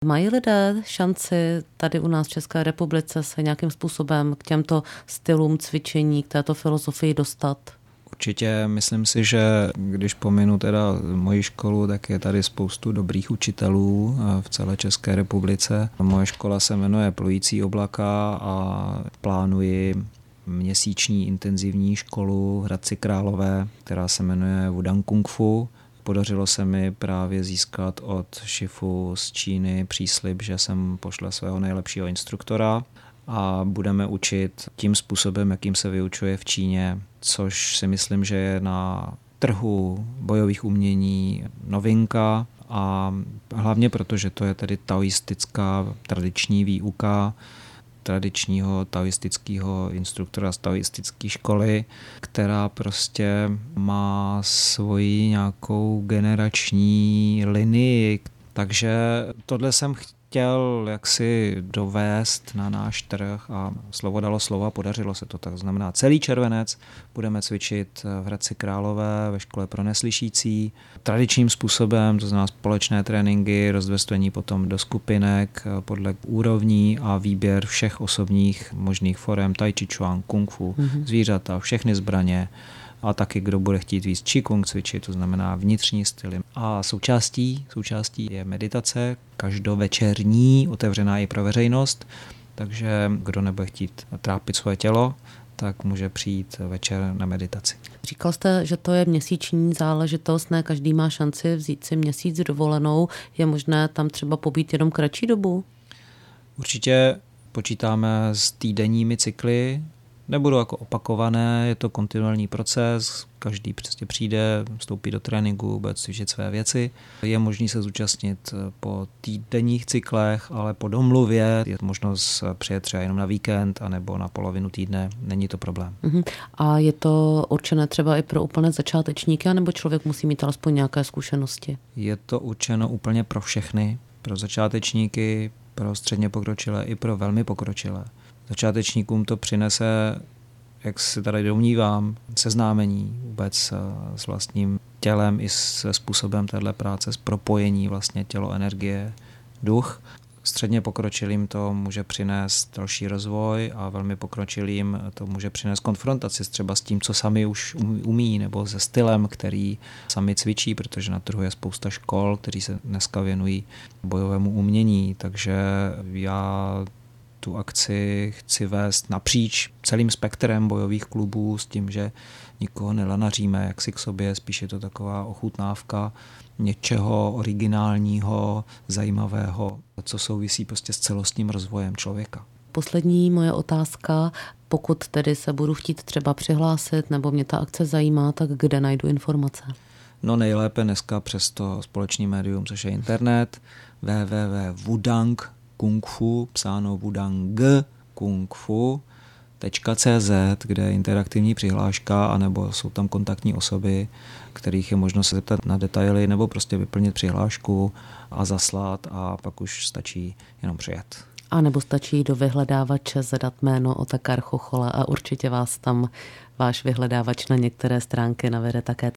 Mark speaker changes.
Speaker 1: Mají lidé šanci tady u nás v České republice se nějakým způsobem k těmto stylům cvičení, k této filozofii dostat?
Speaker 2: Určitě myslím si, že když pominu teda moji školu, tak je tady spoustu dobrých učitelů v celé České republice. Moje škola se jmenuje Plující oblaka a plánuji měsíční intenzivní školu v Hradci Králové, která se jmenuje Wudang Kung Fu. Podařilo se mi právě získat od Shifu z Číny příslib, že sem pošle svého nejlepšího instruktora a budeme učit tím způsobem, jakým se vyučuje v Číně, což si myslím, že je na trhu bojových umění novinka a hlavně proto, že to je tedy taoistická tradiční výuka tradičního taoistického instruktora z taoistické školy, která prostě má svoji nějakou generační linii. Takže tohle jsem chtěl jaksi dovést na náš trh a slovo dalo slovo, podařilo se to. Tak znamená, celý červenec budeme cvičit v Hradci Králové ve škole pro neslyšící tradičním způsobem, to znamená společné tréninky, rozvrstvení potom do skupinek podle úrovní a výběr všech osobních možných forem, tai chi chuan, kung fu, zvířata, všechny zbraně a taky kdo bude chtít víc qigong cvičit, to znamená vnitřní styly. A součástí je meditace, každovečerní, otevřená i pro veřejnost, takže kdo nebude chtít trápit svoje tělo, tak může přijít večer na meditaci.
Speaker 1: Říkal jste, že to je měsíční záležitost, ne každý má šanci vzít si měsíc dovolenou, je možné tam třeba pobít jenom kratší dobu?
Speaker 2: Určitě počítáme s týdenními cykly, nebudou jako opakované, je to kontinuální proces, každý prostě přijde, vstoupí do tréninku, bude cvičit své věci. Je možné se zúčastnit po týdenních cyklech, ale po domluvě je možnost přijet třeba jenom na víkend anebo na polovinu týdne, není to problém.
Speaker 1: A je to určené třeba i pro úplné začátečníky, anebo člověk musí mít alespoň nějaké zkušenosti?
Speaker 2: Je to určeno úplně pro všechny, pro začátečníky, pro středně pokročilé i pro velmi pokročilé. Začátečníkům to přinese, jak se tady domnívám, seznámení vůbec s vlastním tělem i se způsobem téhle práce, s propojení vlastně tělo, energie, duch. Středně pokročilým to může přinést další rozvoj a velmi pokročilým to může přinést konfrontaci třeba s tím, co sami už umí, nebo se stylem, který sami cvičí, protože na trhu je spousta škol, kteří se dneska věnují bojovému umění, takže já tu akci chci vést napříč celým spektrem bojových klubů s tím, že nikoho nelanaříme jaksi k sobě, spíš je to taková ochutnávka něčeho originálního, zajímavého, co souvisí prostě s celostním rozvojem člověka.
Speaker 1: Poslední moje otázka, pokud tedy se budu chtít třeba přihlásit nebo mě ta akce zajímá, tak kde najdu informace?
Speaker 2: No nejlépe dneska přes to společný médium, což je internet, www.wudang Kung Fu, psáno Wudang Kung Fu.cz, kde je interaktivní přihláška, anebo jsou tam kontaktní osoby, kterých je možno se zeptat na detaily, nebo prostě vyplnit přihlášku a zaslat a pak už stačí jenom přijet.
Speaker 1: A nebo stačí do vyhledávače zadat jméno Otakar Chochola a určitě vás tam váš vyhledávač na některé stránky navede také